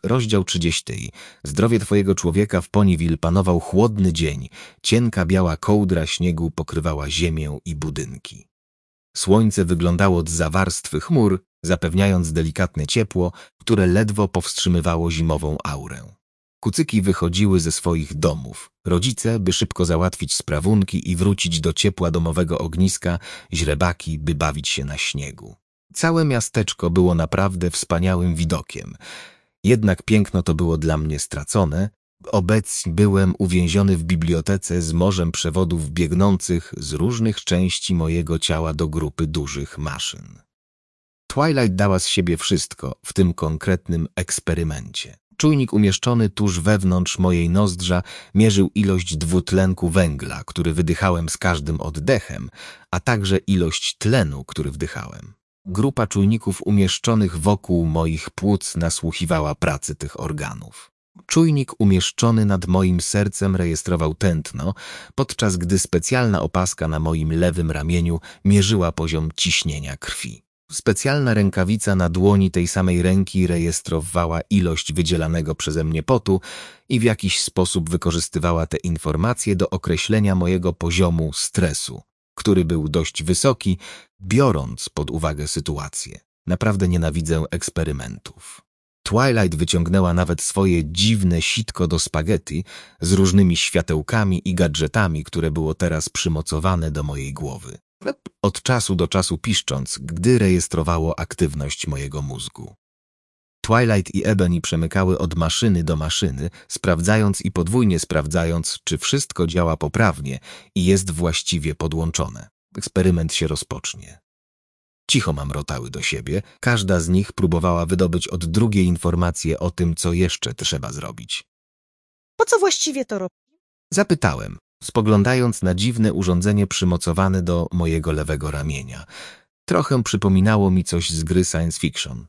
rozdział 30. Zdrowie twojego człowieka w Ponyville panował chłodny dzień. Cienka biała kołdra śniegu pokrywała ziemię i budynki. Słońce wyglądało zza warstwy chmur, zapewniając delikatne ciepło, które ledwo powstrzymywało zimową aurę. Kucyki wychodziły ze swoich domów. Rodzice, by szybko załatwić sprawunki i wrócić do ciepła domowego ogniska, źrebaki, by bawić się na śniegu. Całe miasteczko było naprawdę wspaniałym widokiem. Jednak piękno to było dla mnie stracone. Obecnie byłem uwięziony w bibliotece z morzem przewodów biegnących z różnych części mojego ciała do grupy dużych maszyn. Twilight dała z siebie wszystko w tym konkretnym eksperymencie. Czujnik umieszczony tuż wewnątrz mojej nozdrza mierzył ilość dwutlenku węgla, który wydychałem z każdym oddechem, a także ilość tlenu, który wdychałem. Grupa czujników umieszczonych wokół moich płuc nasłuchiwała pracy tych organów. Czujnik umieszczony nad moim sercem rejestrował tętno, podczas gdy specjalna opaska na moim lewym ramieniu mierzyła poziom ciśnienia krwi. Specjalna rękawica na dłoni tej samej ręki rejestrowała ilość wydzielanego przeze mnie potu i w jakiś sposób wykorzystywała te informacje do określenia mojego poziomu stresu, który był dość wysoki, biorąc pod uwagę sytuację. Naprawdę nienawidzę eksperymentów. Twilight wyciągnęła nawet swoje dziwne sitko do spaghetti z różnymi światełkami i gadżetami, które było teraz przymocowane do mojej głowy. Od czasu do czasu piszcząc, gdy rejestrowało aktywność mojego mózgu. Twilight i Ebony przemykały od maszyny do maszyny, sprawdzając i podwójnie sprawdzając, czy wszystko działa poprawnie i jest właściwie podłączone. Eksperyment się rozpocznie. Cicho mamrotały do siebie, każda z nich próbowała wydobyć od drugiej informacje o tym, co jeszcze trzeba zrobić. Po co właściwie to robi? Zapytałem, spoglądając na dziwne urządzenie przymocowane do mojego lewego ramienia. Trochę przypominało mi coś z gry science fiction.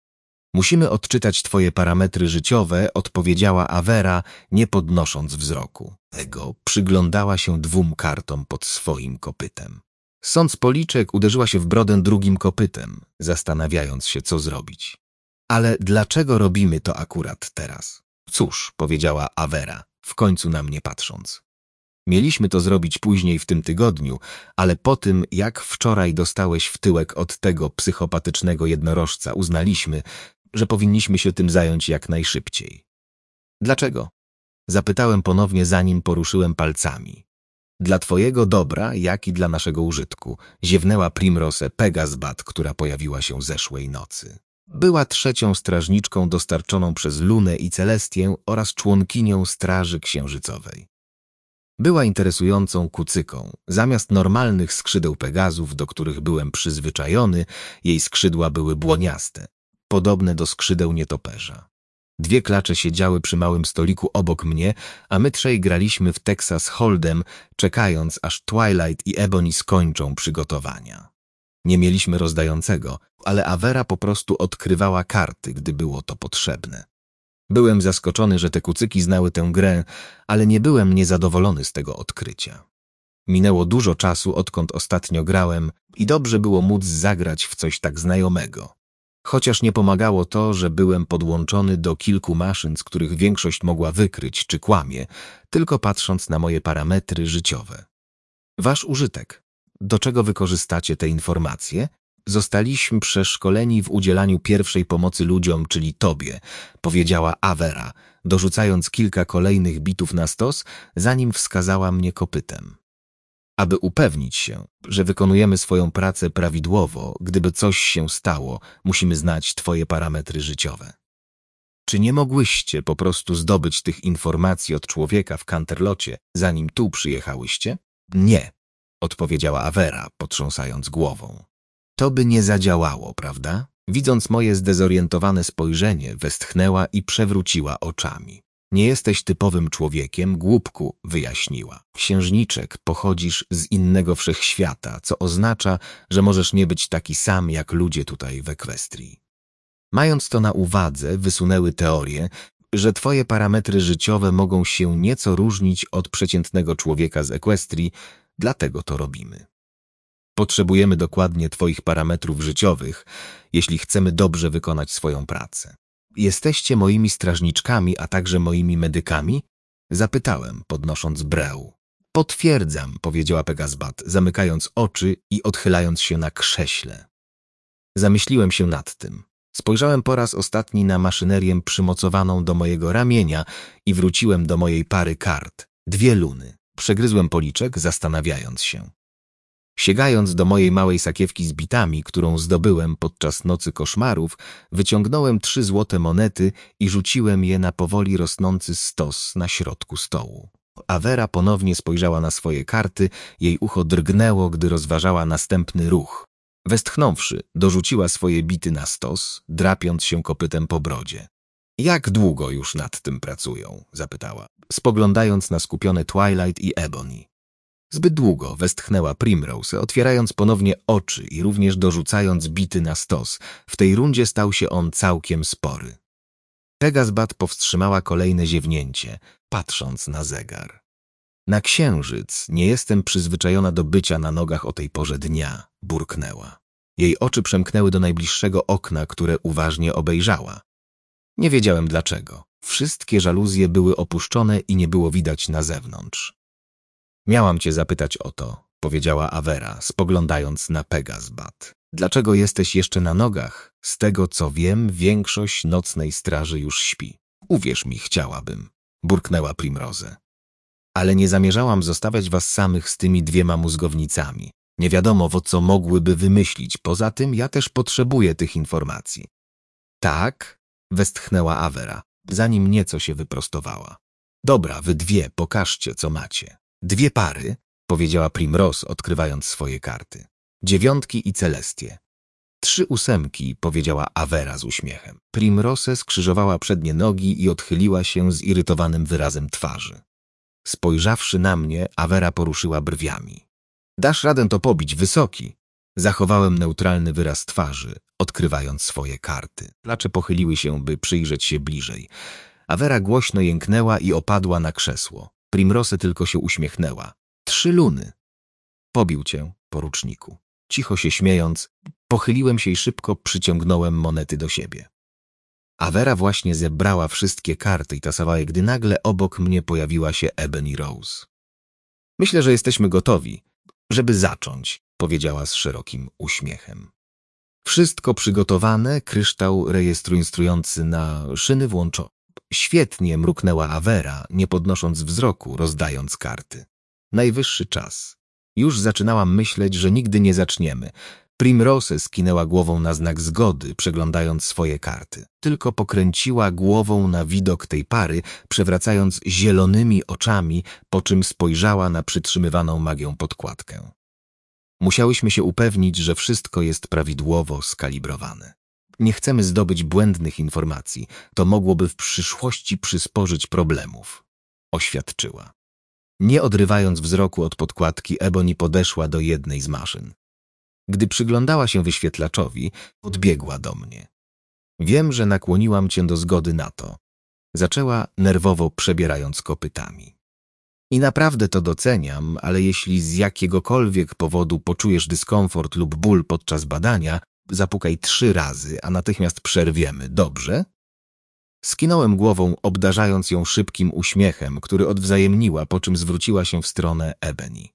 Musimy odczytać twoje parametry życiowe, odpowiedziała Avera, nie podnosząc wzroku. Ego przyglądała się 2 kartom pod swoim kopytem. Sąc policzek uderzyła się w brodę drugim kopytem, zastanawiając się, co zrobić. Ale dlaczego robimy to akurat teraz? Cóż, powiedziała Avera, w końcu na mnie patrząc. Mieliśmy to zrobić później w tym tygodniu, ale po tym, jak wczoraj dostałeś w tyłek od tego psychopatycznego jednorożca, uznaliśmy, że powinniśmy się tym zająć jak najszybciej. Dlaczego? Zapytałem ponownie, zanim poruszyłem palcami. Dla twojego dobra, jak i dla naszego użytku, ziewnęła Primrose Pegasbat, która pojawiła się zeszłej nocy. Była 3. strażniczką dostarczoną przez Lunę i Celestię oraz członkinią Straży Księżycowej. Była interesującą kucyką. Zamiast normalnych skrzydeł Pegazów, do których byłem przyzwyczajony, jej skrzydła były błoniaste, podobne do skrzydeł nietoperza. 2 klacze siedziały przy małym stoliku obok mnie, a my 3 graliśmy w Texas Hold'em, czekając, aż Twilight i Ebony skończą przygotowania. Nie mieliśmy rozdającego, ale Avera po prostu odkrywała karty, gdy było to potrzebne. Byłem zaskoczony, że te kucyki znały tę grę, ale nie byłem niezadowolony z tego odkrycia. Minęło dużo czasu, odkąd ostatnio grałem i dobrze było móc zagrać w coś tak znajomego. Chociaż nie pomagało to, że byłem podłączony do kilku maszyn, z których większość mogła wykryć, czy kłamie, tylko patrząc na moje parametry życiowe. Wasz użytek. Do czego wykorzystacie te informacje? Zostaliśmy przeszkoleni w udzielaniu pierwszej pomocy ludziom, czyli tobie, powiedziała Avera, dorzucając kilka kolejnych bitów na stos, zanim wskazała mnie kopytem. Aby upewnić się, że wykonujemy swoją pracę prawidłowo, gdyby coś się stało, musimy znać twoje parametry życiowe. Czy nie mogłyście po prostu zdobyć tych informacji od człowieka w Canterlocie, zanim tu przyjechałyście? Nie, odpowiedziała Avera, potrząsając głową. To by nie zadziałało, prawda? Widząc moje zdezorientowane spojrzenie, westchnęła i przewróciła oczami. Nie jesteś typowym człowiekiem, głupku, wyjaśniła. Księżniczek, pochodzisz z innego wszechświata, co oznacza, że możesz nie być taki sam jak ludzie tutaj w Equestrii. Mając to na uwadze, wysunęły teorię, że twoje parametry życiowe mogą się nieco różnić od przeciętnego człowieka z Equestrii, dlatego to robimy. Potrzebujemy dokładnie twoich parametrów życiowych, jeśli chcemy dobrze wykonać swoją pracę. Jesteście moimi strażniczkami, a także moimi medykami? Zapytałem, podnosząc breł. Potwierdzam, powiedziała Pegasbat, zamykając oczy i odchylając się na krześle. Zamyśliłem się nad tym. Spojrzałem po raz ostatni na maszynerię przymocowaną do mojego ramienia i wróciłem do mojej pary kart. 2 luny. Przegryzłem policzek, zastanawiając się. Sięgając do mojej małej sakiewki z bitami, którą zdobyłem podczas nocy koszmarów, wyciągnąłem 3 złote monety i rzuciłem je na powoli rosnący stos na środku stołu. Avera ponownie spojrzała na swoje karty, jej ucho drgnęło, gdy rozważała następny ruch. Westchnąwszy, dorzuciła swoje bity na stos, drapiąc się kopytem po brodzie. Jak długo już nad tym pracują? Zapytała, spoglądając na skupione Twilight i Ebony. Zbyt długo, westchnęła Primrose, otwierając ponownie oczy i również dorzucając bity na stos. W tej rundzie stał się on całkiem spory. Pegasbat powstrzymała kolejne ziewnięcie, patrząc na zegar. Na księżyc nie jestem przyzwyczajona do bycia na nogach o tej porze dnia, burknęła. Jej oczy przemknęły do najbliższego okna, które uważnie obejrzała. Nie wiedziałem dlaczego. Wszystkie żaluzje były opuszczone i nie było widać na zewnątrz. Miałam cię zapytać o to, powiedziała Avera, spoglądając na Pegasbat. Dlaczego jesteś jeszcze na nogach? Z tego, co wiem, większość nocnej straży już śpi. Uwierz mi, chciałabym, burknęła Primrose. Ale nie zamierzałam zostawiać was samych z tymi 2 mózgownicami. Nie wiadomo, co mogłyby wymyślić. Poza tym ja też potrzebuję tych informacji. Tak? Westchnęła Avera, zanim nieco się wyprostowała. Dobra, wy 2, pokażcie, co macie. 2 pary, powiedziała Primrose, odkrywając swoje karty. 9 i Celestie. 3 ósemki, powiedziała Avera z uśmiechem. Primrose skrzyżowała przednie nogi i odchyliła się z irytowanym wyrazem twarzy. Spojrzawszy na mnie, Avera poruszyła brwiami. Dasz radę to pobić, wysoki. Zachowałem neutralny wyraz twarzy, odkrywając swoje karty. Klacze pochyliły się, by przyjrzeć się bliżej. Avera głośno jęknęła i opadła na krzesło. Primrose tylko się uśmiechnęła. 3 luny. Pobił cię, poruczniku. Cicho się śmiejąc, pochyliłem się i szybko przyciągnąłem monety do siebie. Avera właśnie zebrała wszystkie karty i tasowała je, gdy nagle obok mnie pojawiła się Ebony Rose. Myślę, że jesteśmy gotowi, żeby zacząć, powiedziała z szerokim uśmiechem. Wszystko przygotowane, kryształ rejestrujący na szyny włączone. Świetnie, mruknęła Avera, nie podnosząc wzroku, rozdając karty. Najwyższy czas. Już zaczynałam myśleć, że nigdy nie zaczniemy. Primrose skinęła głową na znak zgody, przeglądając swoje karty. Tylko pokręciła głową na widok tej pary, przewracając zielonymi oczami, po czym spojrzała na przytrzymywaną magią podkładkę. Musiałyśmy się upewnić, że wszystko jest prawidłowo skalibrowane. Nie chcemy zdobyć błędnych informacji, to mogłoby w przyszłości przysporzyć problemów, oświadczyła. Nie odrywając wzroku od podkładki, Ebony podeszła do jednej z maszyn. Gdy przyglądała się wyświetlaczowi, podbiegła do mnie. Wiem, że nakłoniłam cię do zgody na to. Zaczęła nerwowo przebierając kopytami. I naprawdę to doceniam, ale jeśli z jakiegokolwiek powodu poczujesz dyskomfort lub ból podczas badania, zapukaj 3 razy, a natychmiast przerwiemy, dobrze? Skinąłem głową, obdarzając ją szybkim uśmiechem, który odwzajemniła, po czym zwróciła się w stronę Ebony.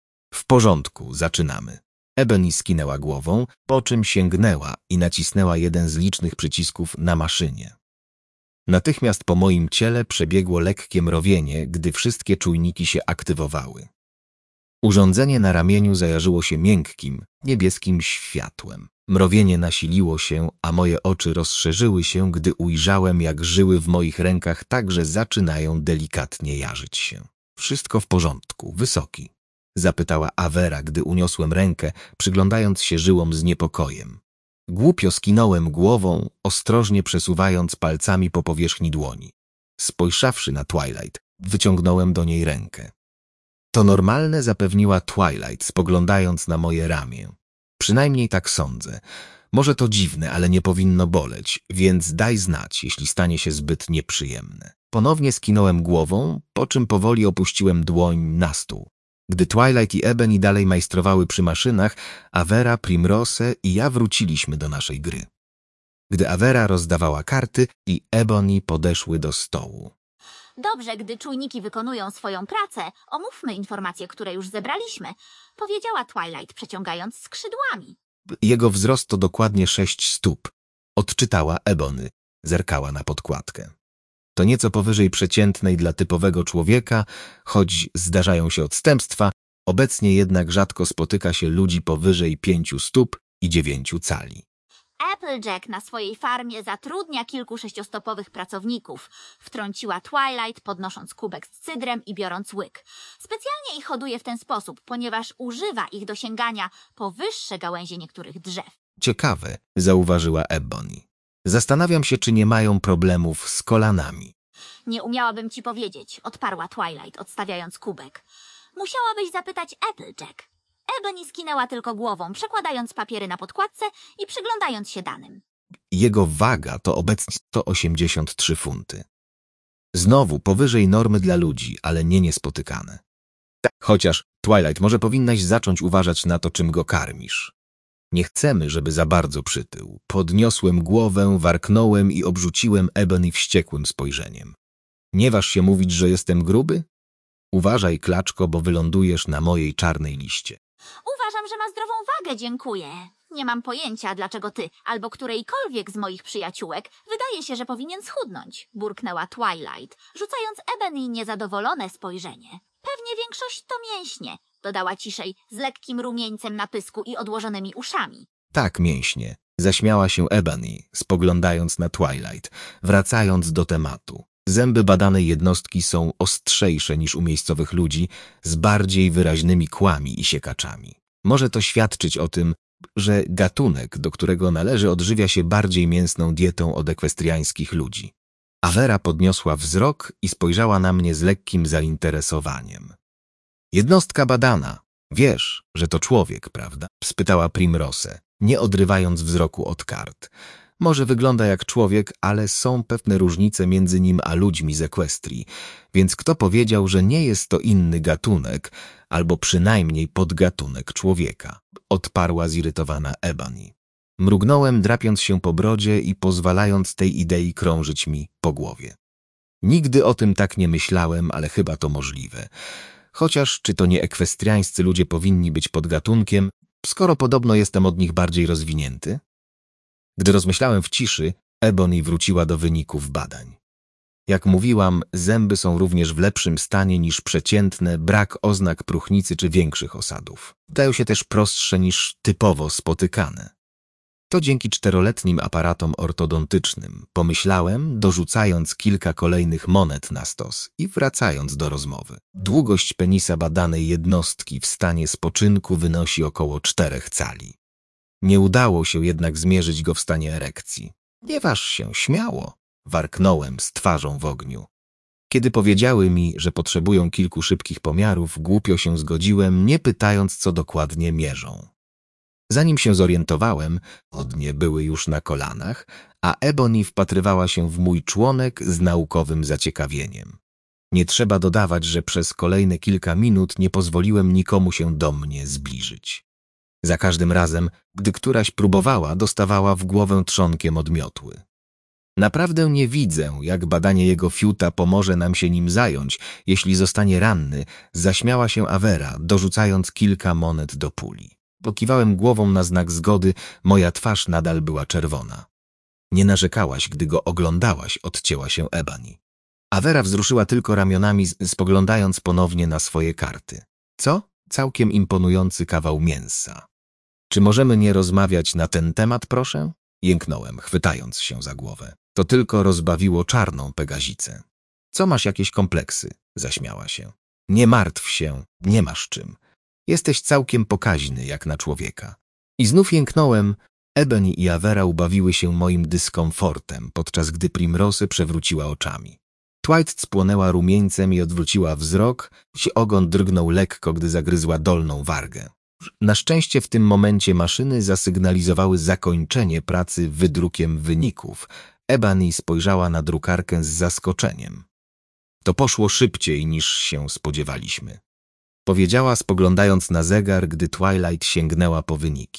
W porządku, zaczynamy. Ebony skinęła głową, po czym sięgnęła i nacisnęła jeden z licznych przycisków na maszynie. Natychmiast po moim ciele przebiegło lekkie mrowienie, gdy wszystkie czujniki się aktywowały. Urządzenie na ramieniu zajarzyło się miękkim, niebieskim światłem. Mrowienie nasiliło się, a moje oczy rozszerzyły się, gdy ujrzałem, jak żyły w moich rękach także zaczynają delikatnie jarzyć się. Wszystko w porządku, wysoki? Zapytała Avera, gdy uniosłem rękę, przyglądając się żyłom z niepokojem. Głupio skinąłem głową, ostrożnie przesuwając palcami po powierzchni dłoni. Spojrzawszy na Twilight, wyciągnąłem do niej rękę. To normalne, zapewniła Twilight, spoglądając na moje ramię. Przynajmniej tak sądzę. Może to dziwne, ale nie powinno boleć, więc daj znać, jeśli stanie się zbyt nieprzyjemne. Ponownie skinąłem głową, po czym powoli opuściłem dłoń na stół. Gdy Twilight i Ebony dalej majstrowały przy maszynach, Avera, Primrose i ja wróciliśmy do naszej gry. gdy Avera rozdawała karty i Ebony podeszły do stołu. Dobrze, gdy czujniki wykonują swoją pracę, omówmy informacje, które już zebraliśmy, powiedziała Twilight, przeciągając skrzydłami. Jego wzrost to dokładnie 6 stóp. Odczytała Ebony. Zerkała na podkładkę. To nieco powyżej przeciętnej dla typowego człowieka, choć zdarzają się odstępstwa, obecnie jednak rzadko spotyka się ludzi powyżej 5 stóp i 9 cali. Applejack na swojej farmie zatrudnia kilku 6-stopowych pracowników, wtrąciła Twilight, podnosząc kubek z cydrem i biorąc łyk. Specjalnie ich hoduje w ten sposób, ponieważ używa ich do sięgania po wyższe gałęzie niektórych drzew. Ciekawe, zauważyła Ebony. Zastanawiam się, czy nie mają problemów z kolanami. Nie umiałabym ci powiedzieć, odparła Twilight, odstawiając kubek. Musiałabyś zapytać Applejack. Ebony skinęła tylko głową, przekładając papiery na podkładce i przyglądając się danym. Jego waga to obecnie 183 funty. Znowu powyżej normy dla ludzi, ale nie niespotykane. Chociaż, Twilight, może powinnaś zacząć uważać na to, czym go karmisz. Nie chcemy, żeby za bardzo przytył. Podniosłem głowę, warknąłem i obrzuciłem Ebony wściekłym spojrzeniem. Nie waż się mówić, że jestem gruby? Uważaj, klaczko, bo wylądujesz na mojej czarnej liście. Uważam, że ma zdrową wagę, dziękuję. Nie mam pojęcia, dlaczego ty albo którejkolwiek z moich przyjaciółek wydaje się, że powinien schudnąć, burknęła Twilight, rzucając Ebony niezadowolone spojrzenie. Pewnie większość to mięśnie, dodała ciszej, z lekkim rumieńcem na pysku i odłożonymi uszami. Tak, mięśnie, zaśmiała się Ebony, spoglądając na Twilight, wracając do tematu. Zęby badanej jednostki są ostrzejsze niż u miejscowych ludzi, z bardziej wyraźnymi kłami i siekaczami. Może to świadczyć o tym, że gatunek, do którego należy, odżywia się bardziej mięsną dietą od ekwestriańskich ludzi. Avera podniosła wzrok i spojrzała na mnie z lekkim zainteresowaniem. Jednostka badana. Wiesz, że to człowiek, prawda? Spytała Primrose, nie odrywając wzroku od kart. Może wygląda jak człowiek, ale są pewne różnice między nim a ludźmi z Equestrii, więc kto powiedział, że nie jest to inny gatunek, albo przynajmniej podgatunek człowieka? Odparła zirytowana Ebony. Mrugnąłem, drapiąc się po brodzie i pozwalając tej idei krążyć mi po głowie. Nigdy o tym tak nie myślałem, ale chyba to możliwe. Chociaż czy to nie ekwestriańscy ludzie powinni być podgatunkiem, skoro podobno jestem od nich bardziej rozwinięty? Gdy rozmyślałem w ciszy, Ebony wróciła do wyników badań. Jak mówiłam, zęby są również w lepszym stanie niż przeciętne, brak oznak próchnicy czy większych osadów. Dają się też prostsze niż typowo spotykane. To dzięki 4-letnim aparatom ortodontycznym, pomyślałem, dorzucając kilka kolejnych monet na stos i wracając do rozmowy. Długość penisa badanej jednostki w stanie spoczynku wynosi około 4 cali. Nie udało się jednak zmierzyć go w stanie erekcji. Nie waż się, śmiało, warknąłem z twarzą w ogniu. Kiedy powiedziały mi, że potrzebują kilku szybkich pomiarów, głupio się zgodziłem, nie pytając, co dokładnie mierzą. Zanim się zorientowałem, odnie były już na kolanach, a Ebony wpatrywała się w mój członek z naukowym zaciekawieniem. Nie trzeba dodawać, że przez kolejne kilka minut nie pozwoliłem nikomu się do mnie zbliżyć. Za każdym razem, gdy któraś próbowała, dostawała w głowę trzonkiem od miotły. Naprawdę nie widzę, jak badanie jego fiuta pomoże nam się nim zająć, jeśli zostanie ranny, zaśmiała się Avera, dorzucając kilka monet do puli. Pokiwałem głową na znak zgody, moja twarz nadal była czerwona. Nie narzekałaś, gdy go oglądałaś, odcięła się Ebony. Avera wzruszyła tylko ramionami, spoglądając ponownie na swoje karty. Co? Całkiem imponujący kawał mięsa. Czy możemy nie rozmawiać na ten temat, proszę? Jęknąłem, chwytając się za głowę. To tylko rozbawiło czarną Pegazicę. Co, masz jakieś kompleksy? Zaśmiała się. Nie martw się, nie masz czym. Jesteś całkiem pokaźny, jak na człowieka. I znów jęknąłem. Ebony i Avera ubawiły się moim dyskomfortem, podczas gdy Primrose przewróciła oczami. Twilight spłonęła rumieńcem i odwróciła wzrok, ogon drgnął lekko, gdy zagryzła dolną wargę. Na szczęście w tym momencie maszyny zasygnalizowały zakończenie pracy wydrukiem wyników. Ebony spojrzała na drukarkę z zaskoczeniem. To poszło szybciej, niż się spodziewaliśmy. Powiedziała, spoglądając na zegar, gdy Twilight sięgnęła po wyniki.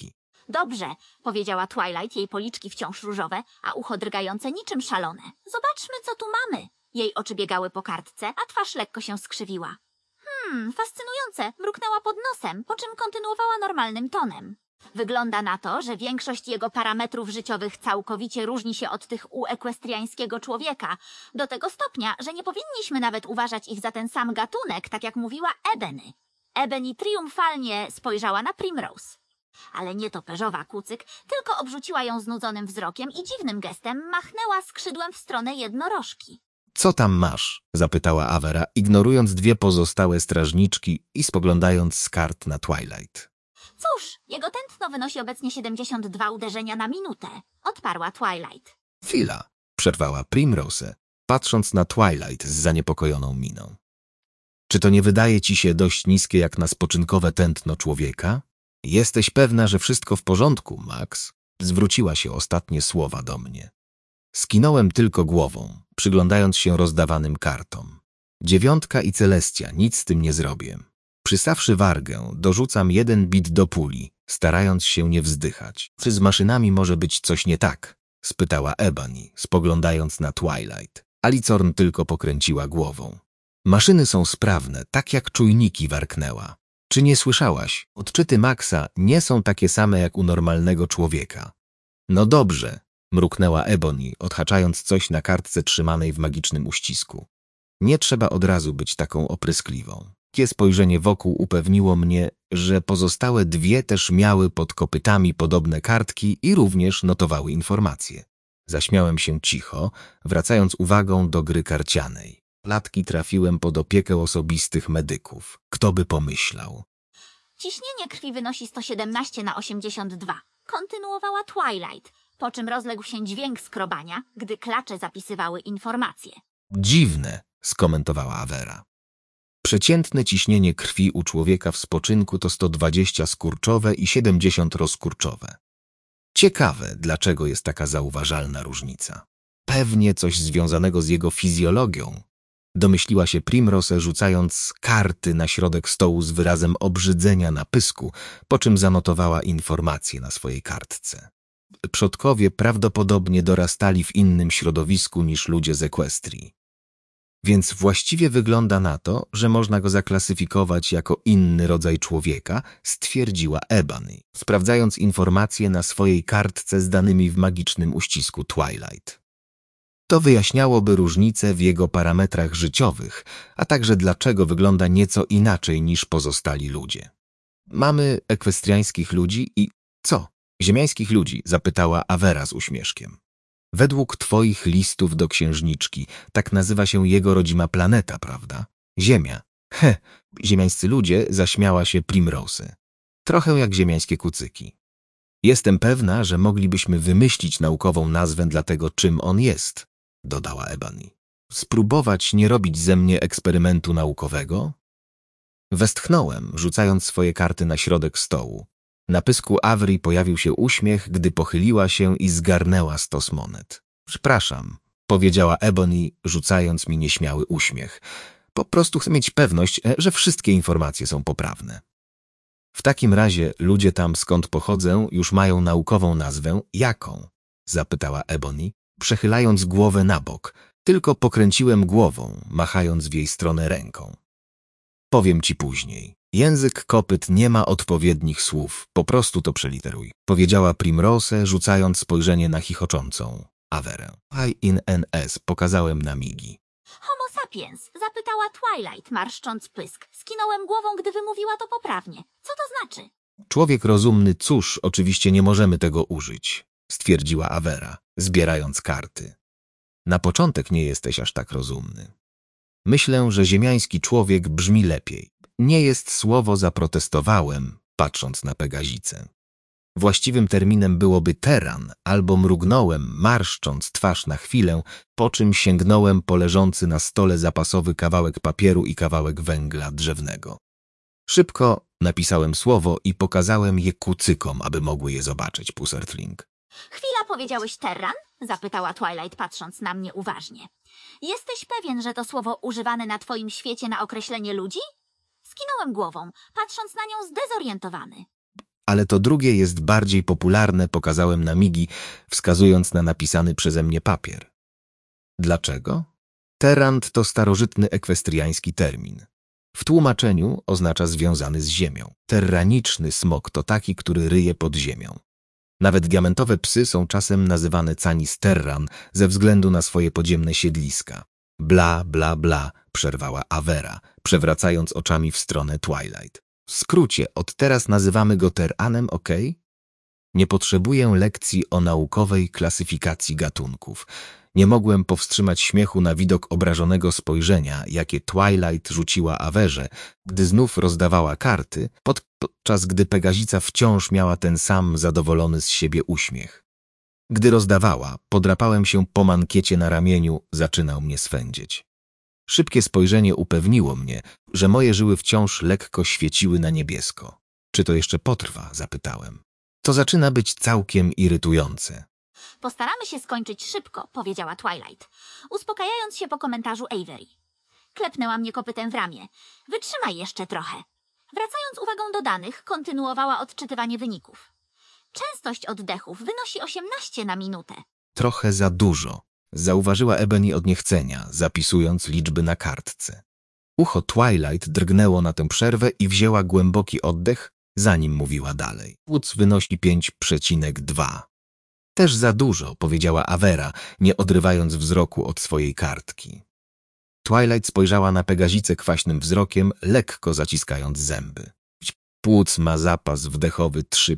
Dobrze, powiedziała Twilight, jej policzki wciąż różowe, a ucho drgające niczym szalone. Zobaczmy, co tu mamy. Jej oczy biegały po kartce, a twarz lekko się skrzywiła. Fascynujące, mruknęła pod nosem, po czym kontynuowała normalnym tonem. Wygląda na to, że większość jego parametrów życiowych całkowicie różni się od tych u ekwestriańskiego człowieka, do tego stopnia, że nie powinniśmy nawet uważać ich za ten sam gatunek, tak jak mówiła Ebony. Ebony triumfalnie spojrzała na Primrose. Ale nie toperzowa kucyk, tylko obrzuciła ją znudzonym wzrokiem i dziwnym gestem machnęła skrzydłem w stronę jednorożki. Co tam masz? Zapytała Avera, ignorując dwie pozostałe strażniczki i spoglądając z kart na Twilight. Cóż, jego tętno wynosi obecnie 72 uderzenia na minutę, odparła Twilight. Chwila, przerwała Primrose, patrząc na Twilight z zaniepokojoną miną. Czy to nie wydaje ci się dość niskie jak na spoczynkowe tętno człowieka? Jesteś pewna, że wszystko w porządku, Max? Zwróciła się ostatnie słowa do mnie. Skinąłem tylko głową, przyglądając się rozdawanym kartom. 9 i Celestia, nic z tym nie zrobię. Przystawszy wargę, dorzucam 1 bit do puli, starając się nie wzdychać. Czy z maszynami może być coś nie tak? Spytała Ebony, spoglądając na Twilight. Alicorn tylko pokręciła głową. Maszyny są sprawne, tak jak czujniki, warknęła. Czy nie słyszałaś? Odczyty Maxa nie są takie same jak u normalnego człowieka. No dobrze, mruknęła Ebony, odhaczając coś na kartce trzymanej w magicznym uścisku. Nie trzeba od razu być taką opryskliwą. Takie spojrzenie wokół upewniło mnie, że pozostałe dwie też miały pod kopytami podobne kartki i również notowały informacje. Zaśmiałem się cicho, wracając uwagą do gry karcianej. Latki trafiłem pod opiekę osobistych medyków. Kto by pomyślał? Ciśnienie krwi wynosi 117/82. Kontynuowała Twilight, po czym rozległ się dźwięk skrobania, gdy klacze zapisywały informacje. Dziwne, skomentowała Avera. Przeciętne ciśnienie krwi u człowieka w spoczynku to 120 skurczowe i 70 rozkurczowe. Ciekawe, dlaczego jest taka zauważalna różnica. Pewnie coś związanego z jego fizjologią. Domyśliła się Primrose, rzucając karty na środek stołu z wyrazem obrzydzenia na pysku, po czym zanotowała informacje na swojej kartce. Przodkowie prawdopodobnie dorastali w innym środowisku niż ludzie z Equestrii. Więc właściwie wygląda na to, że można go zaklasyfikować jako inny rodzaj człowieka, stwierdziła Ebony, sprawdzając informacje na swojej kartce z danymi w magicznym uścisku Twilight. To wyjaśniałoby różnice w jego parametrach życiowych, a także dlaczego wygląda nieco inaczej niż pozostali ludzie. Mamy ekwestriańskich ludzi i co? Ziemiańskich ludzi, zapytała Avera z uśmieszkiem. Według twoich listów do księżniczki, tak nazywa się jego rodzima planeta, prawda? Ziemia. Ziemiańscy ludzie, zaśmiała się Primrose. Trochę jak ziemiańskie kucyki. Jestem pewna, że moglibyśmy wymyślić naukową nazwę dla tego, czym on jest, dodała Ebony. Spróbować nie robić ze mnie eksperymentu naukowego? Westchnąłem, rzucając swoje karty na środek stołu. Na pysku Avery pojawił się uśmiech, gdy pochyliła się i zgarnęła 100 monet. Przepraszam, powiedziała Ebony, rzucając mi nieśmiały uśmiech. Po prostu chcę mieć pewność, że wszystkie informacje są poprawne. W takim razie ludzie tam, skąd pochodzę, już mają naukową nazwę. Jaką? Zapytała Ebony, przechylając głowę na bok. Tylko pokręciłem głową, machając w jej stronę ręką. Powiem ci później. Język kopyt nie ma odpowiednich słów, po prostu to przeliteruj, powiedziała Primrose, rzucając spojrzenie na chichoczącą Averę. INS pokazałem na migi. Homo sapiens, zapytała Twilight, marszcząc pysk. Skinąłem głową, gdy wymówiła to poprawnie. Co to znaczy? Człowiek rozumny, cóż, oczywiście nie możemy tego użyć, stwierdziła Avera, zbierając karty. Na początek nie jesteś aż tak rozumny. Myślę, że ziemiański człowiek brzmi lepiej. Nie jest słowo, zaprotestowałem, patrząc na Pegazicę. Właściwym terminem byłoby teran, albo mrugnąłem, marszcząc twarz na chwilę, po czym sięgnąłem po leżący na stole zapasowy kawałek papieru i kawałek węgla drzewnego. Szybko napisałem słowo i pokazałem je kucykom, aby mogły je zobaczyć, Pussertling. Chwila, powiedziałeś terran? Zapytała Twilight, patrząc na mnie uważnie. Jesteś pewien, że to słowo używane na twoim świecie na określenie ludzi? Skinąłem głową, patrząc na nią zdezorientowany. Ale to drugie jest bardziej popularne, pokazałem na migi, wskazując na napisany przeze mnie papier. Dlaczego? Terrant to starożytny ekwestriański termin. W tłumaczeniu oznacza związany z ziemią. Terraniczny smok to taki, który ryje pod ziemią. Nawet diamentowe psy są czasem nazywane canis terran ze względu na swoje podziemne siedliska. Bla, bla, bla, przerwała Avera, przewracając oczami w stronę Twilight. W skrócie, od teraz nazywamy go terranem, okej? Nie potrzebuję lekcji o naukowej klasyfikacji gatunków. Nie mogłem powstrzymać śmiechu na widok obrażonego spojrzenia, jakie Twilight rzuciła Averze, gdy znów rozdawała karty, podczas gdy Pegazica wciąż miała ten sam zadowolony z siebie uśmiech. Gdy rozdawała, podrapałem się po mankiecie na ramieniu, zaczynał mnie swędzić. Szybkie spojrzenie upewniło mnie, że moje żyły wciąż lekko świeciły na niebiesko. Czy to jeszcze potrwa? Zapytałem. To zaczyna być całkiem irytujące. Postaramy się skończyć szybko, powiedziała Twilight, uspokajając się po komentarzu Avery. Klepnęła mnie kopytem w ramię. Wytrzymaj jeszcze trochę. Wracając uwagą do danych, kontynuowała odczytywanie wyników. Częstość oddechów wynosi 18 na minutę. Trochę za dużo, zauważyła Ebony od niechcenia, zapisując liczby na kartce. Ucho Twilight drgnęło na tę przerwę i wzięła głęboki oddech, zanim mówiła dalej. Płuc wynosi 5,2. Też za dużo, powiedziała Avera, nie odrywając wzroku od swojej kartki. Twilight spojrzała na Pegazicę kwaśnym wzrokiem, lekko zaciskając zęby. Płuc ma zapas wdechowy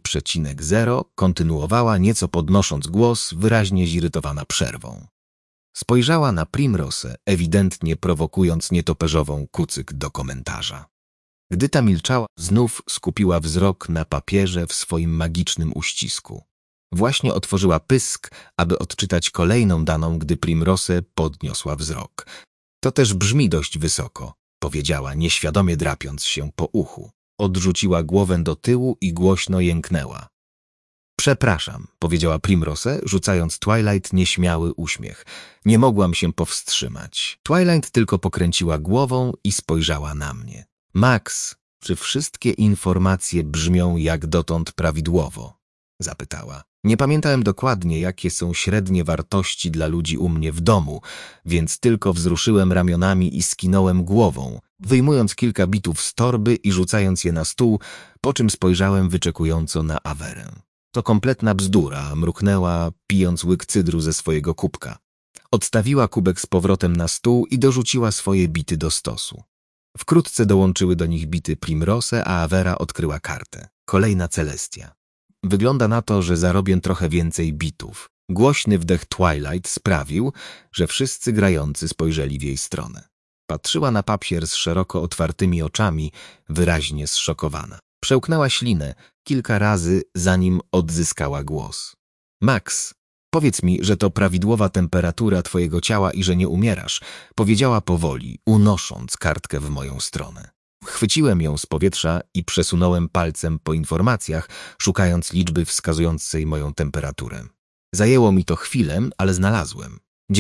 3,0, kontynuowała, nieco podnosząc głos, wyraźnie zirytowana przerwą. Spojrzała na Primrose, ewidentnie prowokując nietoperzową kucyk do komentarza. Gdy ta milczała, znów skupiła wzrok na papierze w swoim magicznym uścisku. Właśnie otworzyła pysk, aby odczytać kolejną daną, gdy Primrose podniosła wzrok. To też brzmi dość wysoko, powiedziała, nieświadomie drapiąc się po uchu. Odrzuciła głowę do tyłu i głośno jęknęła. Przepraszam, powiedziała Primrose, rzucając Twilight nieśmiały uśmiech. Nie mogłam się powstrzymać. Twilight tylko pokręciła głową i spojrzała na mnie. Max, czy wszystkie informacje brzmią jak dotąd prawidłowo? Zapytała. Nie pamiętałem dokładnie, jakie są średnie wartości dla ludzi u mnie w domu, więc tylko wzruszyłem ramionami i skinąłem głową, wyjmując kilka bitów z torby i rzucając je na stół, po czym spojrzałem wyczekująco na Averę. To kompletna bzdura, mruknęła, pijąc łyk cydru ze swojego kubka. Odstawiła kubek z powrotem na stół i dorzuciła swoje bity do stosu. Wkrótce dołączyły do nich bity Primrose, a Avera odkryła kartę. Kolejna Celestia. Wygląda na to, że zarobię trochę więcej bitów. Głośny wdech Twilight sprawił, że wszyscy grający spojrzeli w jej stronę. Patrzyła na papier z szeroko otwartymi oczami, wyraźnie zszokowana. Przełknęła ślinę kilka razy, zanim odzyskała głos. Max, powiedz mi, że to prawidłowa temperatura twojego ciała i że nie umierasz, powiedziała powoli, unosząc kartkę w moją stronę. Chwyciłem ją z powietrza i przesunąłem palcem po informacjach, szukając liczby wskazującej moją temperaturę. Zajęło mi to chwilę, ale znalazłem.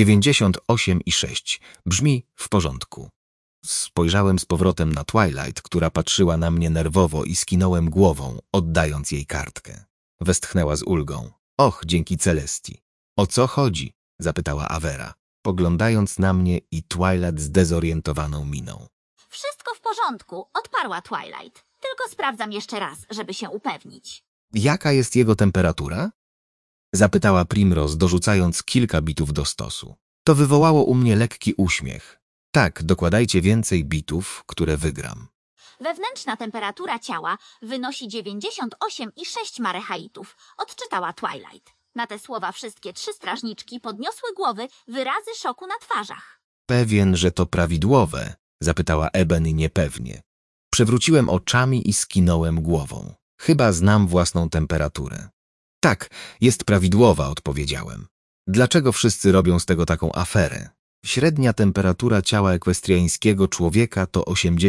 98,6. Brzmi w porządku. Spojrzałem z powrotem na Twilight, która patrzyła na mnie nerwowo i skinąłem głową, oddając jej kartkę. Westchnęła z ulgą. Och, dzięki Celestii. O co chodzi? Zapytała Avera, poglądając na mnie i Twilight z dezorientowaną miną. Wszystko w porządku, odparła Twilight. Tylko sprawdzam jeszcze raz, żeby się upewnić. Jaka jest jego temperatura? Zapytała Primrose, dorzucając kilka bitów do stosu. To wywołało u mnie lekki uśmiech. Tak, dokładajcie więcej bitów, które wygram. Wewnętrzna temperatura ciała wynosi 98,6 Marehaitów, odczytała Twilight. Na te słowa wszystkie 3 strażniczki podniosły głowy, wyrazy szoku na twarzach. Pewien, że to prawidłowe? Zapytała Ebony niepewnie. Przewróciłem oczami i skinąłem głową. Chyba znam własną temperaturę. Tak, jest prawidłowa, odpowiedziałem. Dlaczego wszyscy robią z tego taką aferę? Średnia temperatura ciała ekwestriańskiego człowieka to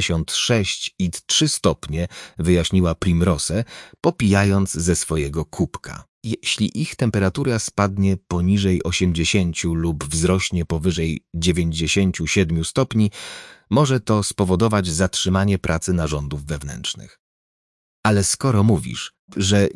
86,3 stopnie, wyjaśniła Primrose, popijając ze swojego kubka. Jeśli ich temperatura spadnie poniżej 80 lub wzrośnie powyżej 97 stopni, może to spowodować zatrzymanie pracy narządów wewnętrznych. Ale skoro mówisz, że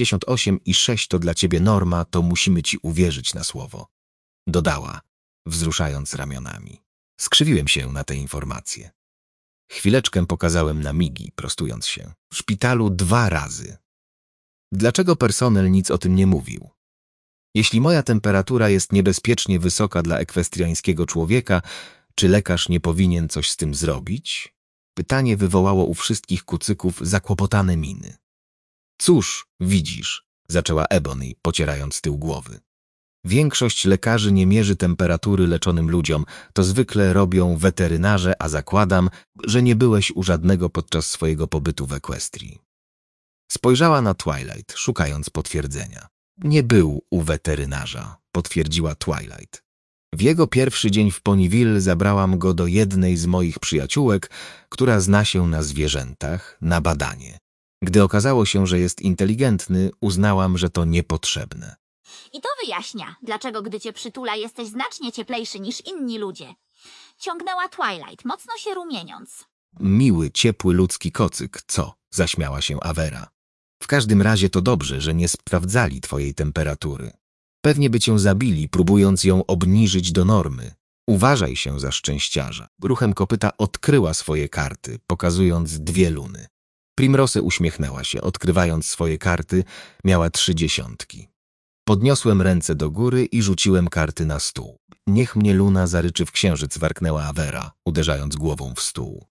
98,6 to dla ciebie norma, to musimy ci uwierzyć na słowo. Dodała, wzruszając ramionami. Skrzywiłem się na te informacje. Chwileczkę pokazałem na migi, prostując się. W szpitalu 2 razy. Dlaczego personel nic o tym nie mówił? Jeśli moja temperatura jest niebezpiecznie wysoka dla ekwestriańskiego człowieka, czy lekarz nie powinien coś z tym zrobić? Pytanie wywołało u wszystkich kucyków zakłopotane miny. Cóż, widzisz, zaczęła Ebony, pocierając tył głowy. Większość lekarzy nie mierzy temperatury leczonym ludziom, to zwykle robią weterynarze, a zakładam, że nie byłeś u żadnego podczas swojego pobytu w Equestrii. Spojrzała na Twilight, szukając potwierdzenia. Nie był u weterynarza, potwierdziła Twilight. W jego pierwszy dzień w Ponyville zabrałam go do jednej z moich przyjaciółek, która zna się na zwierzętach, na badanie. Gdy okazało się, że jest inteligentny, uznałam, że to niepotrzebne. I to wyjaśnia, dlaczego gdy cię przytula, jesteś znacznie cieplejszy niż inni ludzie. Ciągnęła Twilight, mocno się rumieniąc. Miły, ciepły ludzki kocyk, co? Zaśmiała się Avera. W każdym razie to dobrze, że nie sprawdzali twojej temperatury. Pewnie by cię zabili, próbując ją obniżyć do normy. Uważaj się za szczęściarza. Ruchem kopyta odkryła swoje karty, pokazując 2 luny. Primrose uśmiechnęła się, odkrywając swoje karty, miała 3 dziesiątki. Podniosłem ręce do góry i rzuciłem karty na stół. Niech mnie luna zaryczy w księżyc, warknęła Avera, uderzając głową w stół.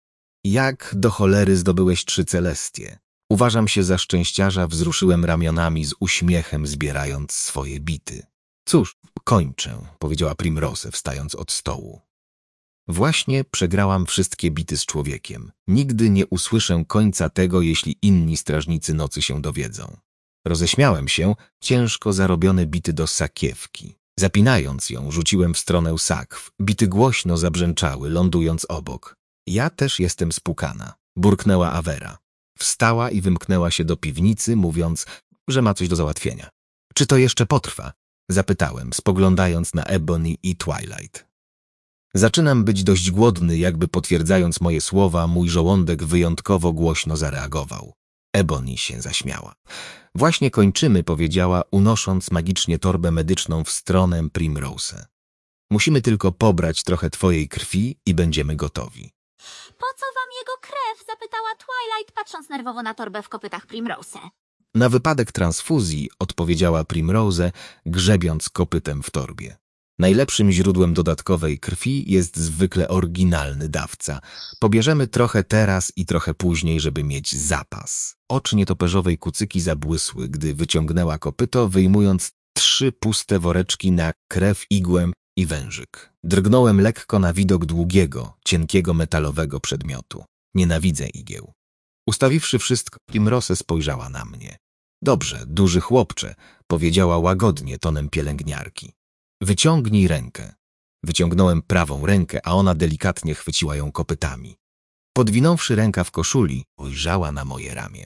Jak do cholery zdobyłeś 3 celestie? Uważam się za szczęściarza, wzruszyłem ramionami z uśmiechem, zbierając swoje bity. Cóż, kończę, powiedziała Primrose, wstając od stołu. Właśnie przegrałam wszystkie bity z człowiekiem. Nigdy nie usłyszę końca tego, jeśli inni strażnicy nocy się dowiedzą. Roześmiałem się, ciężko zarobione bity do sakiewki. Zapinając ją, rzuciłem w stronę sakw. Bity głośno zabrzęczały, lądując obok. Ja też jestem spłukana, burknęła Avera. Wstała i wymknęła się do piwnicy, mówiąc, że ma coś do załatwienia. Czy to jeszcze potrwa? Zapytałem, spoglądając na Ebony i Twilight. Zaczynam być dość głodny, jakby potwierdzając moje słowa, mój żołądek wyjątkowo głośno zareagował. Ebony się zaśmiała. Właśnie kończymy, powiedziała, unosząc magicznie torbę medyczną w stronę Primrose. Musimy tylko pobrać trochę twojej krwi i będziemy gotowi. Po co wam jego krew? Zapytała Twilight, patrząc nerwowo na torbę w kopytach Primrose. Na wypadek transfuzji, odpowiedziała Primrose, grzebiąc kopytem w torbie. Najlepszym źródłem dodatkowej krwi jest zwykle oryginalny dawca. Pobierzemy trochę teraz i trochę później, żeby mieć zapas. Oczy nietoperzowej kucyki zabłysły, gdy wyciągnęła kopyto, wyjmując 3 puste woreczki na krew, igłę i wężyk. Drgnąłem lekko na widok długiego, cienkiego metalowego przedmiotu. Nienawidzę igieł. Ustawiwszy wszystko, Primrose spojrzała na mnie. Dobrze, duży chłopcze, powiedziała łagodnie tonem pielęgniarki. Wyciągnij rękę. Wyciągnąłem prawą rękę, a ona delikatnie chwyciła ją kopytami. Podwinąwszy rękaw koszuli, ujrzała na moje ramię.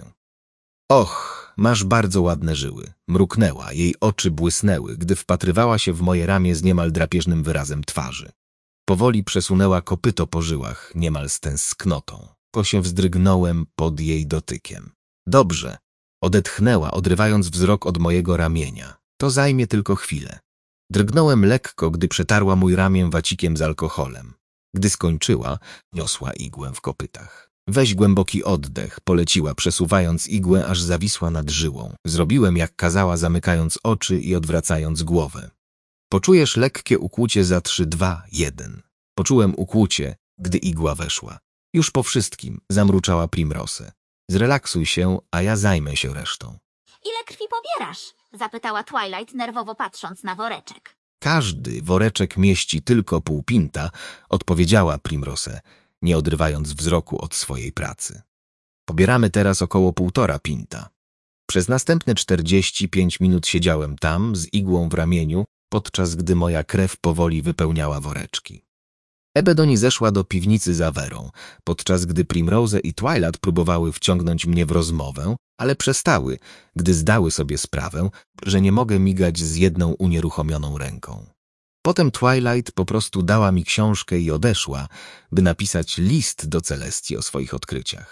Och, masz bardzo ładne żyły. Mruknęła, jej oczy błysnęły, gdy wpatrywała się w moje ramię z niemal drapieżnym wyrazem twarzy. Powoli przesunęła kopyto po żyłach, niemal z tęsknotą. Się wzdrygnąłem pod jej dotykiem. Dobrze, odetchnęła, odrywając wzrok od mojego ramienia. To zajmie tylko chwilę. Drgnąłem lekko, gdy przetarła mój ramię wacikiem z alkoholem. Gdy skończyła, niosła igłę w kopytach. Weź głęboki oddech, poleciła, przesuwając igłę, aż zawisła nad żyłą. Zrobiłem, jak kazała, zamykając oczy i odwracając głowę. Poczujesz lekkie ukłucie za 3, 2, 1. Poczułem ukłucie, gdy igła weszła. Już po wszystkim, zamruczała Primrose. Zrelaksuj się, a ja zajmę się resztą. Ile krwi pobierasz? Zapytała Twilight, nerwowo patrząc na woreczek. Każdy woreczek mieści tylko pół pinta, odpowiedziała Primrose, nie odrywając wzroku od swojej pracy. Pobieramy teraz około 1,5 pinta. Przez następne 45 minut siedziałem tam z igłą w ramieniu, podczas gdy moja krew powoli wypełniała woreczki. Ebony zeszła do piwnicy za Averą, podczas gdy Primrose i Twilight próbowały wciągnąć mnie w rozmowę, ale przestały, gdy zdały sobie sprawę, że nie mogę migać z jedną unieruchomioną ręką. Potem Twilight po prostu dała mi książkę i odeszła, by napisać list do Celestii o swoich odkryciach.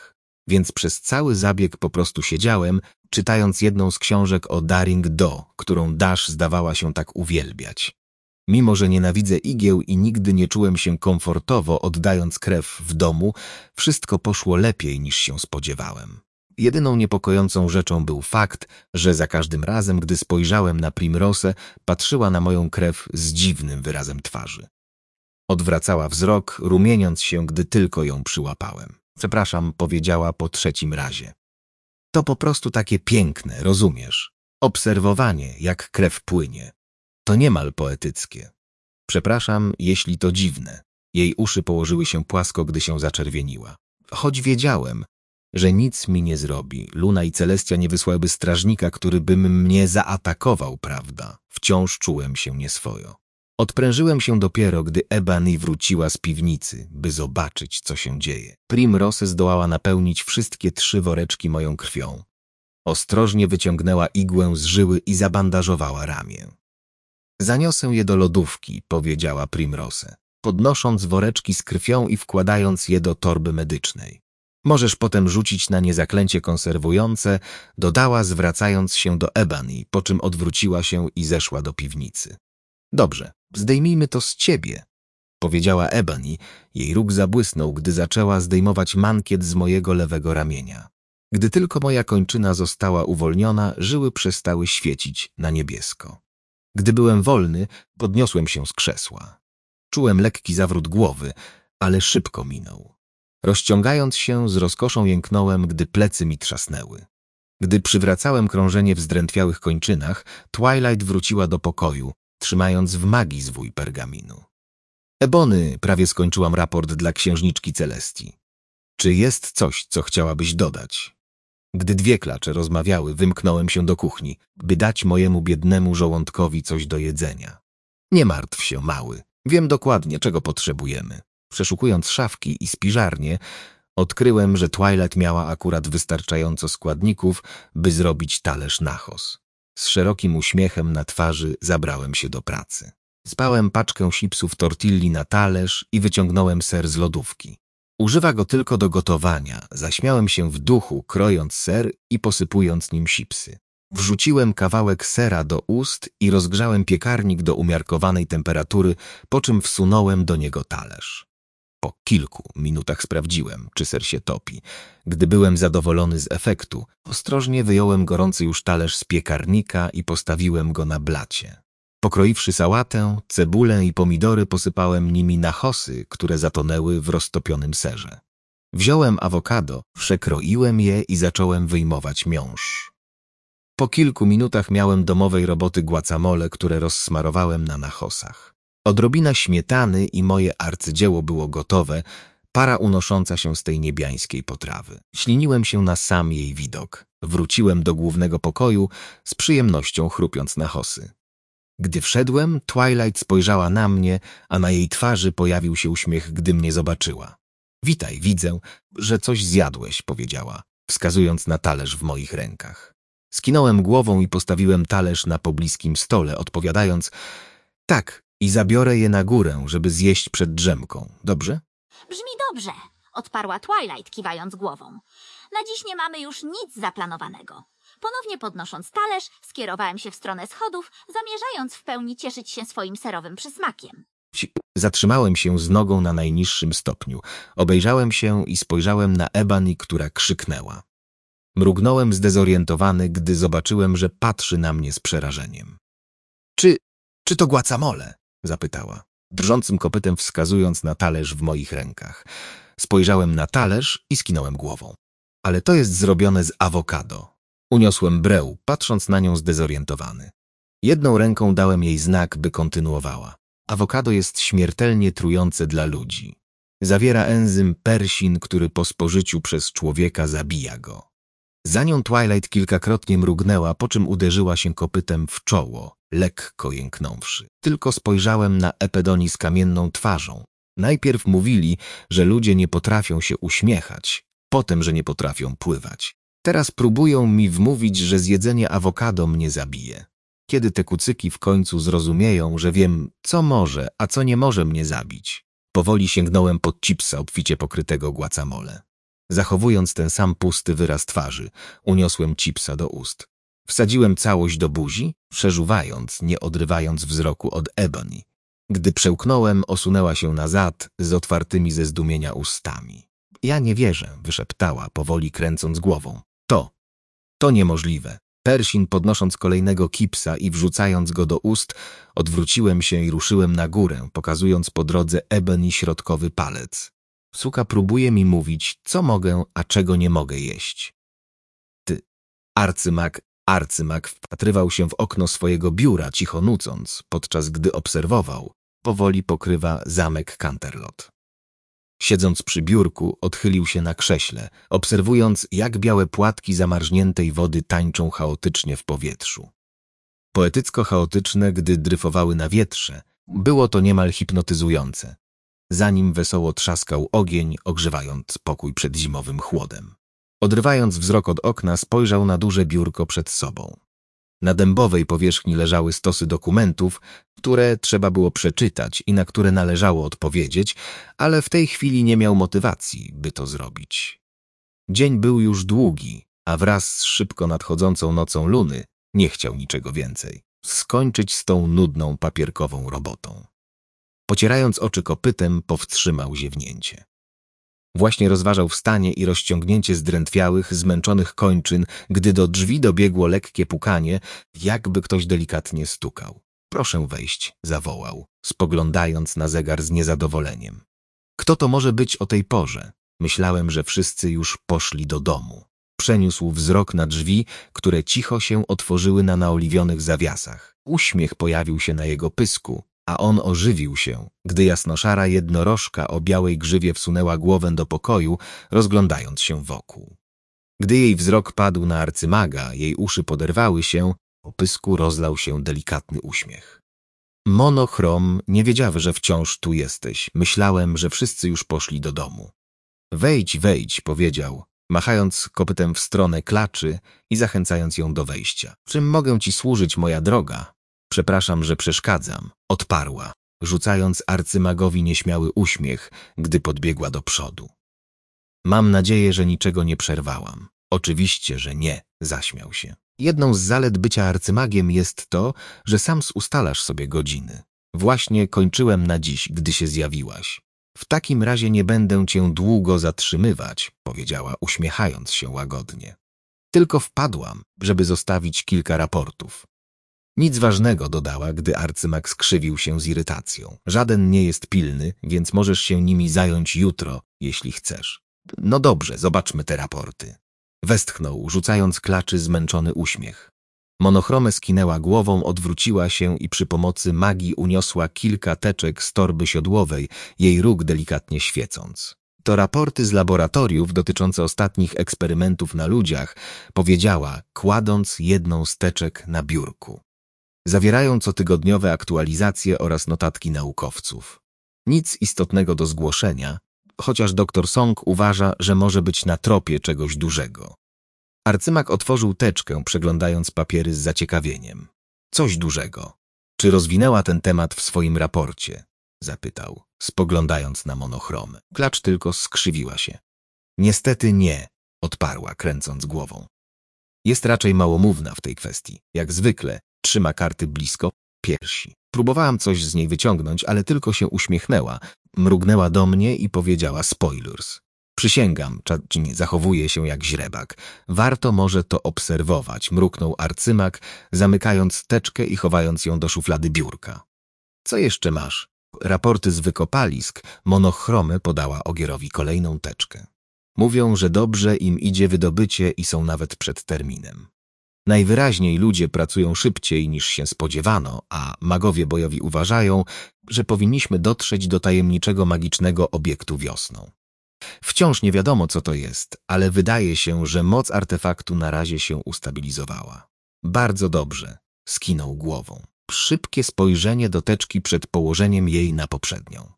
więc przez cały zabieg po prostu siedziałem, czytając jedną z książek o Daring Do, którą Dash zdawała się tak uwielbiać. Mimo że nienawidzę igieł i nigdy nie czułem się komfortowo oddając krew w domu, wszystko poszło lepiej niż się spodziewałem. Jedyną niepokojącą rzeczą był fakt, że za każdym razem, gdy spojrzałem na Primrose, patrzyła na moją krew z dziwnym wyrazem twarzy. Odwracała wzrok, rumieniąc się, gdy tylko ją przyłapałem. Przepraszam, powiedziała po trzecim razie. To po prostu takie piękne, rozumiesz? Obserwowanie, jak krew płynie. To niemal poetyckie. Przepraszam, jeśli to dziwne. Jej uszy położyły się płasko, gdy się zaczerwieniła. Choć wiedziałem, że nic mi nie zrobi. Luna i Celestia nie wysłałyby strażnika, który by mnie zaatakował, prawda? Wciąż czułem się nieswojo. Odprężyłem się dopiero, gdy Ebony wróciła z piwnicy, by zobaczyć, co się dzieje. Primrose zdołała napełnić wszystkie 3 woreczki moją krwią. Ostrożnie wyciągnęła igłę z żyły i zabandażowała ramię. Zaniosę je do lodówki, powiedziała Primrose, podnosząc woreczki z krwią i wkładając je do torby medycznej. Możesz potem rzucić na nie zaklęcie konserwujące, dodała, zwracając się do Ebony, po czym odwróciła się i zeszła do piwnicy. Dobrze, zdejmijmy to z ciebie, powiedziała Ebony. Jej róg zabłysnął, gdy zaczęła zdejmować mankiet z mojego lewego ramienia. Gdy tylko moja kończyna została uwolniona, żyły przestały świecić na niebiesko. Gdy byłem wolny, podniosłem się z krzesła. Czułem lekki zawrót głowy, ale szybko minął. Rozciągając się, z rozkoszą jęknąłem, gdy plecy mi trzasnęły. Gdy przywracałem krążenie w zdrętwiałych kończynach, Twilight wróciła do pokoju, trzymając w magii zwój pergaminu. Ebony, prawie skończyłam raport dla księżniczki Celestii. Czy jest coś, co chciałabyś dodać? Gdy 2 klacze rozmawiały, wymknąłem się do kuchni, by dać mojemu biednemu żołądkowi coś do jedzenia. Nie martw się, mały. Wiem dokładnie, czego potrzebujemy. Przeszukując szafki i spiżarnię, odkryłem, że Twilight miała akurat wystarczająco składników, by zrobić talerz nachos. Z szerokim uśmiechem na twarzy zabrałem się do pracy. Spałem paczkę chipsów tortilli na talerz i wyciągnąłem ser z lodówki. Używa go tylko do gotowania. Zaśmiałem się w duchu, krojąc ser i posypując nim chipsy. Wrzuciłem kawałek sera do ust i rozgrzałem piekarnik do umiarkowanej temperatury, po czym wsunąłem do niego talerz. Po kilku minutach sprawdziłem, czy ser się topi. Gdy byłem zadowolony z efektu, ostrożnie wyjąłem gorący już talerz z piekarnika i postawiłem go na blacie. Pokroiwszy sałatę, cebulę i pomidory, posypałem nimi nachosy, które zatonęły w roztopionym serze. Wziąłem awokado, przekroiłem je i zacząłem wyjmować miąższ. Po kilku minutach miałem domowej roboty guacamole, które rozsmarowałem na nachosach. Odrobina śmietany i moje arcydzieło było gotowe, para unosząca się z tej niebiańskiej potrawy. Śliniłem się na sam jej widok. Wróciłem do głównego pokoju, z przyjemnością chrupiąc nachosy. Gdy wszedłem, Twilight spojrzała na mnie, a na jej twarzy pojawił się uśmiech, gdy mnie zobaczyła. Witaj, widzę, że coś zjadłeś, powiedziała, wskazując na talerz w moich rękach. Skinąłem głową i postawiłem talerz na pobliskim stole, odpowiadając tak i zabiorę je na górę, żeby zjeść przed drzemką. Dobrze? Brzmi dobrze, odparła Twilight, kiwając głową. Na dziś nie mamy już nic zaplanowanego. Ponownie podnosząc talerz, skierowałem się w stronę schodów, zamierzając w pełni cieszyć się swoim serowym przysmakiem. Zatrzymałem się z nogą na najniższym stopniu. Obejrzałem się i spojrzałem na Ebony, która krzyknęła. Mrugnąłem zdezorientowany, gdy zobaczyłem, że patrzy na mnie z przerażeniem. Czy to guacamole? Zapytała, drżącym kopytem wskazując na talerz w moich rękach. Spojrzałem na talerz i skinąłem głową. Ale to jest zrobione z awokado. Uniosłem breł, patrząc na nią zdezorientowany. Jedną ręką dałem jej znak, by kontynuowała. Awokado jest śmiertelnie trujące dla ludzi. Zawiera enzym persin, który po spożyciu przez człowieka zabija go. Za nią Twilight kilkakrotnie mrugnęła, po czym uderzyła się kopytem w czoło, lekko jęknąwszy. Tylko spojrzałem na Epedoni z kamienną twarzą. Najpierw mówili, że ludzie nie potrafią się uśmiechać, potem, że nie potrafią pływać. Teraz próbują mi wmówić, że zjedzenie awokado mnie zabije. Kiedy te kucyki w końcu zrozumieją, że wiem, co może, a co nie może mnie zabić. Powoli sięgnąłem pod chipsa obficie pokrytego guacamole. Zachowując ten sam pusty wyraz twarzy, uniosłem chipsa do ust. Wsadziłem całość do buzi, przeżuwając, nie odrywając wzroku od Ebony. Gdy przełknąłem, osunęła się nazad z otwartymi ze zdumienia ustami. Ja nie wierzę, wyszeptała, powoli kręcąc głową. To niemożliwe. Persin, podnosząc kolejnego kipsa i wrzucając go do ust, odwróciłem się i ruszyłem na górę, pokazując po drodze Ebony środkowy palec. Suka próbuje mi mówić, co mogę, a czego nie mogę jeść. Arcymak wpatrywał się w okno swojego biura, cicho nucąc, podczas gdy obserwował, powoli pokrywa zamek Canterlot. Siedząc przy biurku, odchylił się na krześle, obserwując, jak białe płatki zamarzniętej wody tańczą chaotycznie w powietrzu. Poetycko-chaotyczne, gdy dryfowały na wietrze, było to niemal hipnotyzujące. Zanim wesoło trzaskał ogień, ogrzewając pokój przed zimowym chłodem. Odrywając wzrok od okna, spojrzał na duże biurko przed sobą. Na dębowej powierzchni leżały stosy dokumentów, które trzeba było przeczytać i na które należało odpowiedzieć, ale w tej chwili nie miał motywacji, by to zrobić. Dzień był już długi, a wraz z szybko nadchodzącą nocą luny nie chciał niczego więcej. Skończyć z tą nudną papierkową robotą. Pocierając oczy kopytem, powstrzymał ziewnięcie. Właśnie rozważał wstanie i rozciągnięcie zdrętwiałych, zmęczonych kończyn, gdy do drzwi dobiegło lekkie pukanie, jakby ktoś delikatnie stukał. Proszę wejść, zawołał, spoglądając na zegar z niezadowoleniem. Kto to może być o tej porze? Myślałem, że wszyscy już poszli do domu. Przeniósł wzrok na drzwi, które cicho się otworzyły na naoliwionych zawiasach. Uśmiech pojawił się na jego pysku, a on ożywił się, gdy jasnoszara jednorożka o białej grzywie wsunęła głowę do pokoju, rozglądając się wokół. Gdy jej wzrok padł na arcymaga, jej uszy poderwały się, po pysku rozlał się delikatny uśmiech. Monochrom, nie wiedział, że wciąż tu jesteś. Myślałem, że wszyscy już poszli do domu. Wejdź, wejdź, powiedział, machając kopytem w stronę klaczy i zachęcając ją do wejścia. Czym mogę ci służyć, moja droga? Przepraszam, że przeszkadzam, odparła, rzucając arcymagowi nieśmiały uśmiech, gdy podbiegła do przodu. Mam nadzieję, że niczego nie przerwałam. Oczywiście, że nie, zaśmiał się. Jedną z zalet bycia arcymagiem jest to, że sam ustalasz sobie godziny. Właśnie kończyłem na dziś, gdy się zjawiłaś. W takim razie nie będę cię długo zatrzymywać, powiedziała, uśmiechając się łagodnie. Tylko wpadłam, żeby zostawić kilka raportów. Nic ważnego, dodała, gdy arcymag skrzywił się z irytacją. Żaden nie jest pilny, więc możesz się nimi zająć jutro, jeśli chcesz. No dobrze, zobaczmy te raporty. Westchnął, rzucając klaczy zmęczony uśmiech. Monochrome skinęła głową, odwróciła się i przy pomocy magii uniosła kilka teczek z torby siodłowej, jej róg delikatnie świecąc. To raporty z laboratoriów dotyczące ostatnich eksperymentów na ludziach, powiedziała, kładąc jedną z teczek na biurku. Zawierają cotygodniowe aktualizacje oraz notatki naukowców. Nic istotnego do zgłoszenia, chociaż dr Song uważa, że może być na tropie czegoś dużego. Arcymag otworzył teczkę, przeglądając papiery z zaciekawieniem. Coś dużego. Czy rozwinęła ten temat w swoim raporcie? Zapytał, spoglądając na monochromę. Klacz tylko skrzywiła się. Niestety nie, odparła, kręcąc głową. Jest raczej małomówna w tej kwestii. Jak zwykle, trzyma karty blisko piersi. Próbowałam coś z niej wyciągnąć, ale tylko się uśmiechnęła, mrugnęła do mnie i powiedziała spoilers. Przysięgam, nie zachowuje się jak źrebak. Warto może to obserwować, mruknął arcymag, zamykając teczkę i chowając ją do szuflady biurka. Co jeszcze masz? Raporty z wykopalisk. Monochrome podała Ogierowi kolejną teczkę. Mówią, że dobrze im idzie wydobycie i są nawet przed terminem. Najwyraźniej ludzie pracują szybciej niż się spodziewano, a magowie bojowi uważają, że powinniśmy dotrzeć do tajemniczego magicznego obiektu wiosną. Wciąż nie wiadomo, co to jest, ale wydaje się, że moc artefaktu na razie się ustabilizowała. Bardzo dobrze, skinął głową. Szybkie spojrzenie do teczki przed położeniem jej na poprzednią.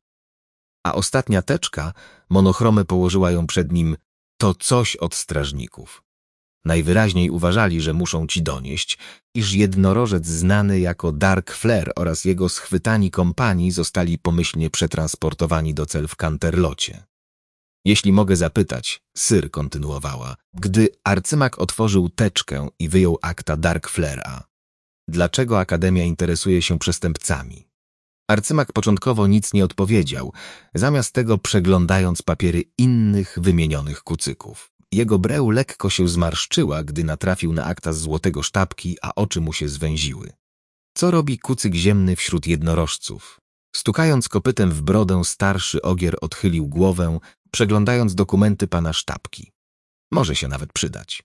A ostatnia teczka, monochrome położyła ją przed nim, to coś od strażników. Najwyraźniej uważali, że muszą ci donieść, iż jednorożec znany jako Dark Flare oraz jego schwytani kompanii zostali pomyślnie przetransportowani do cel w Canterlocie. Jeśli mogę zapytać, Syr kontynuowała, gdy arcymak otworzył teczkę i wyjął akta Dark Flare'a. Dlaczego Akademia interesuje się przestępcami? Arcymak początkowo nic nie odpowiedział, zamiast tego przeglądając papiery innych wymienionych kucyków. Jego breł lekko się zmarszczyła, gdy natrafił na akta z złotego sztabki, a oczy mu się zwęziły. Co robi kucyk ziemny wśród jednorożców? Stukając kopytem w brodę, starszy ogier odchylił głowę, przeglądając dokumenty pana sztabki. Może się nawet przydać.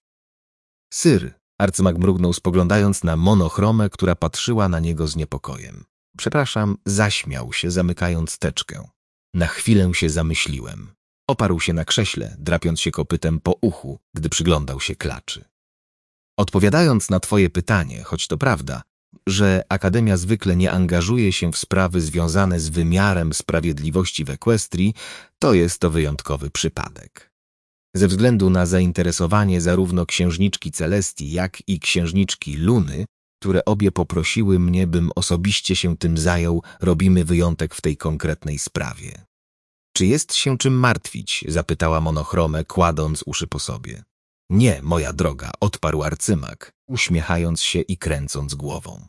Syr, arcymak mrugnął, spoglądając na monochromę, która patrzyła na niego z niepokojem. Przepraszam, zaśmiał się, zamykając teczkę. Na chwilę się zamyśliłem. Oparł się na krześle, drapiąc się kopytem po uchu, gdy przyglądał się klaczy. Odpowiadając na twoje pytanie, choć to prawda, że Akademia zwykle nie angażuje się w sprawy związane z wymiarem sprawiedliwości w Equestrii, to jest to wyjątkowy przypadek. Ze względu na zainteresowanie zarówno księżniczki Celestii, jak i księżniczki Luny, które obie poprosiły mnie, bym osobiście się tym zajął, robimy wyjątek w tej konkretnej sprawie. Czy jest się czym martwić? Zapytała monochromę, kładąc uszy po sobie. Nie, moja droga, odparł arcymak, uśmiechając się i kręcąc głową.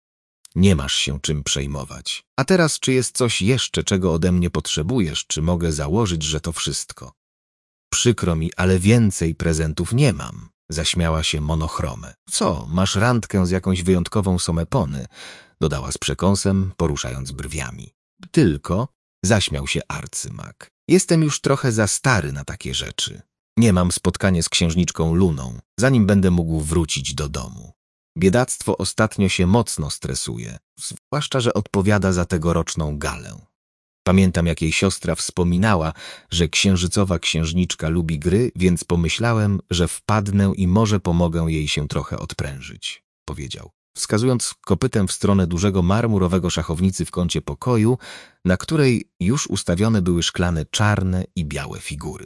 Nie masz się czym przejmować. A teraz, czy jest coś jeszcze, czego ode mnie potrzebujesz, czy mogę założyć, że to wszystko? Przykro mi, ale więcej prezentów nie mam, zaśmiała się monochromę. Co, masz randkę z jakąś wyjątkową somepony? Dodała z przekąsem, poruszając brwiami. Tylko, zaśmiał się arcymak. Jestem już trochę za stary na takie rzeczy. Nie mam spotkanie z księżniczką Luną, zanim będę mógł wrócić do domu. Biedactwo ostatnio się mocno stresuje, zwłaszcza, że odpowiada za tegoroczną galę. Pamiętam, jak jej siostra wspominała, że księżycowa księżniczka lubi gry, więc pomyślałem, że wpadnę i może pomogę jej się trochę odprężyć, powiedział, wskazując kopytem w stronę dużego marmurowego szachownicy w kącie pokoju, na której już ustawione były szklane czarne i białe figury.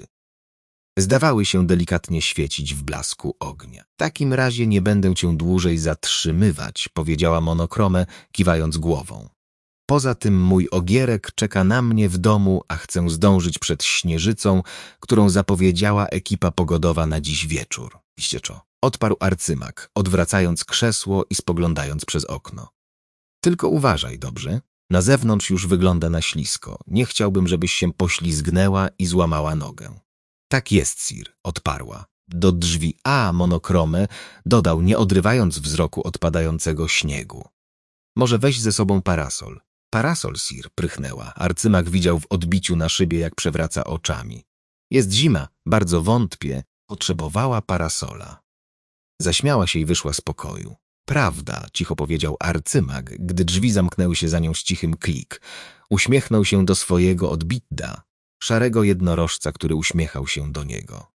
Zdawały się delikatnie świecić w blasku ognia. W takim razie nie będę cię dłużej zatrzymywać, powiedziała monochromę, kiwając głową. Poza tym mój ogierek czeka na mnie w domu, a chcę zdążyć przed śnieżycą, którą zapowiedziała ekipa pogodowa na dziś wieczór. Iścieczo, odparł arcymak, odwracając krzesło i spoglądając przez okno. Tylko uważaj, dobrze? Na zewnątrz już wygląda na ślisko. Nie chciałbym, żebyś się poślizgnęła i złamała nogę. Tak jest, Sir, odparła. Do drzwi monochromę dodał, nie odrywając wzroku od padającego śniegu. Może weź ze sobą parasol. Parasol, Sir, prychnęła. Arcymak widział w odbiciu na szybie, jak przewraca oczami. Jest zima, bardzo wątpię. Potrzebowała parasola. Zaśmiała się i wyszła z pokoju. Prawda, cicho powiedział arcymak, gdy drzwi zamknęły się za nią z cichym klik. Uśmiechnął się do swojego odbitda, szarego jednorożca, który uśmiechał się do niego.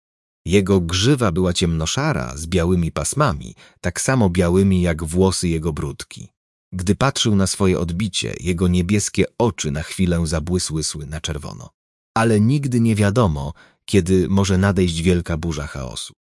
Jego grzywa była ciemnoszara, z białymi pasmami, tak samo białymi jak włosy jego bródki. Gdy patrzył na swoje odbicie, jego niebieskie oczy na chwilę zabłysły na czerwono. Ale nigdy nie wiadomo, kiedy może nadejść wielka burza chaosu.